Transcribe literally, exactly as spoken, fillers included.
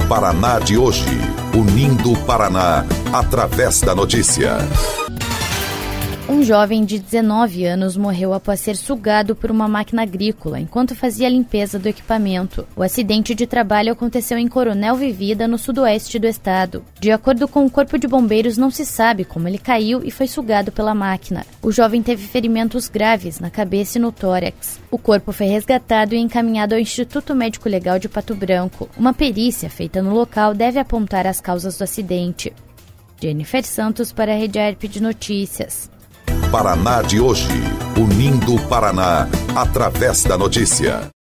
Paraná de hoje, unindo o Paraná através da notícia. Um jovem de dezenove anos morreu após ser sugado por uma máquina agrícola enquanto fazia a limpeza do equipamento. O acidente de trabalho aconteceu em Coronel Vivida, no sudoeste do estado. De acordo com o Corpo de Bombeiros, não se sabe como ele caiu e foi sugado pela máquina. O jovem teve ferimentos graves na cabeça e no tórax. O corpo foi resgatado e encaminhado ao Instituto Médico Legal de Pato Branco. Uma perícia feita no local deve apontar as causas do acidente. Jennifer Santos para a Rede A R P de Notícias. Paraná de hoje, unindo o Paraná através da notícia.